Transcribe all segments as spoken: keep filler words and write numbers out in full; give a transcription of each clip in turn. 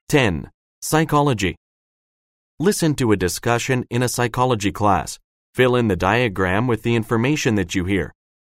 ten. Psychology. Listen to a discussion in a psychology class. Fill in the diagram with the information that you hear.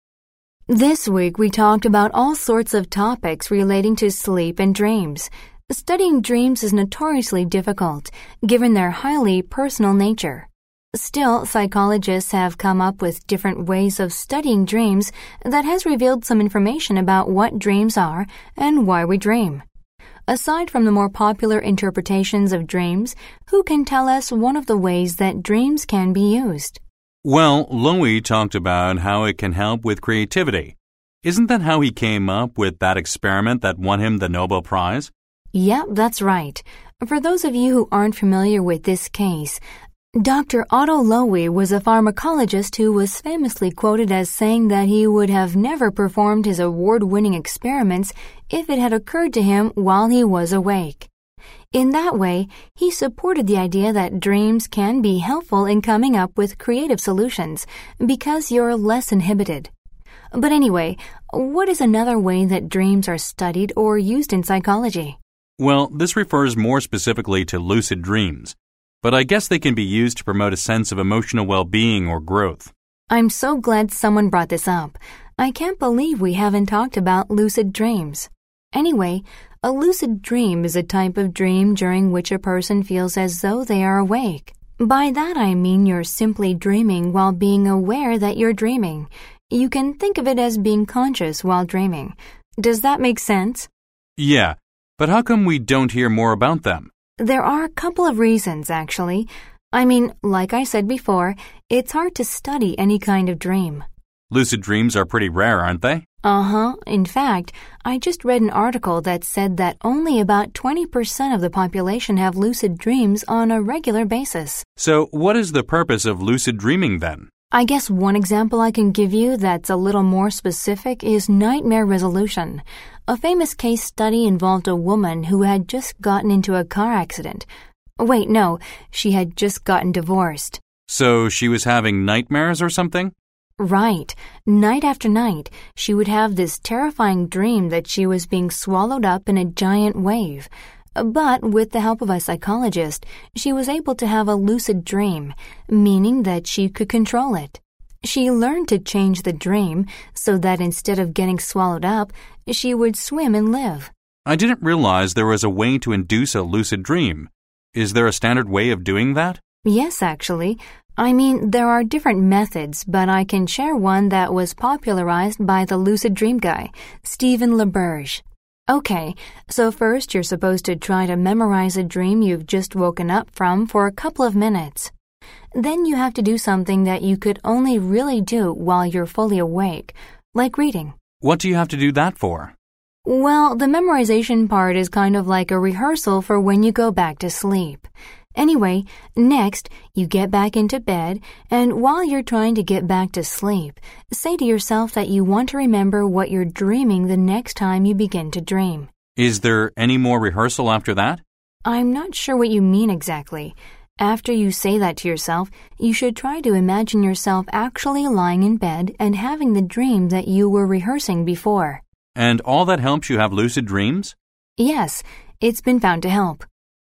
This week we talked about all sorts of topics relating to sleep and dreams. Studying dreams is notoriously difficult, given their highly personal nature. Still, psychologists have come up with different ways of studying dreams that has revealed some information about what dreams are and why we dream. Aside from the more popular interpretations of dreams, who can tell us one of the ways that dreams can be used? Well, Lowy talked about how it can help with creativity. Isn't that how he came up with that experiment that won him the Nobel Prize? Yep, that's right. For those of you who aren't familiar with this case, Doctor Otto Lowy was a pharmacologist who was famously quoted as saying that he would have never performed his award-winning experiments if it had occurred to him while he was awake. In that way, he supported the idea that dreams can be helpful in coming up with creative solutions because you're less inhibited. But anyway, what is another way that dreams are studied or used in psychology? Well, this refers more specifically to lucid dreams. But I guess they can be used to promote a sense of emotional well-being or growth. I'm so glad someone brought this up. I can't believe we haven't talked about lucid dreams. Anyway, a lucid dream is a type of dream during which a person feels as though they are awake. By that I mean you're simply dreaming while being aware that you're dreaming. You can think of it as being conscious while dreaming. Does that make sense? Yeah, but how come we don't hear more about them? There are a couple of reasons, actually. I mean, like I said before, it's hard to study any kind of dream. Lucid dreams are pretty rare, aren't they? Uh-huh. In fact, I just read an article that said that only about twenty percent of the population have lucid dreams on a regular basis. So what is the purpose of lucid dreaming then? I guess one example I can give you that's a little more specific is nightmare resolution. A famous case study involved a woman who had just gotten into a car accident. Wait, no, she had just gotten divorced. So she was having nightmares or something? Right. Night after night, she would have this terrifying dream that she was being swallowed up in a giant wave. But with the help of a psychologist, she was able to have a lucid dream, meaning that she could control it. She learned to change the dream so that instead of getting swallowed up, she would swim and live. I didn't realize there was a way to induce a lucid dream. Is there a standard way of doing that? Yes, actually. I mean, there are different methods, but I can share one that was popularized by the lucid dream guy, Stephen LaBerge. Okay, so first you're supposed to try to memorize a dream you've just woken up from for a couple of minutes. Then you have to do something that you could only really do while you're fully awake, like reading. What do you have to do that for? Well, the memorization part is kind of like a rehearsal for when you go back to sleep. Anyway, next, you get back into bed, and while you're trying to get back to sleep, say to yourself that you want to remember what you're dreaming the next time you begin to dream. Is there any more rehearsal after that? I'm not sure what you mean exactly. After you say that to yourself, you should try to imagine yourself actually lying in bed and having the dream that you were rehearsing before. And all that helps you have lucid dreams? Yes, it's been found to help.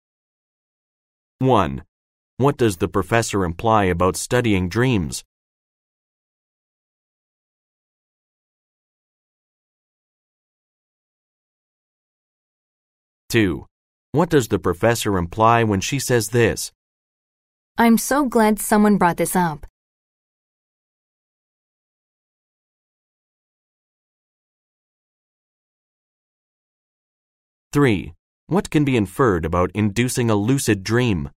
one. What does the professor imply about studying dreams? two. What does the professor imply when she says this? I'm so glad someone brought this up. three. What can be inferred about inducing a lucid dream?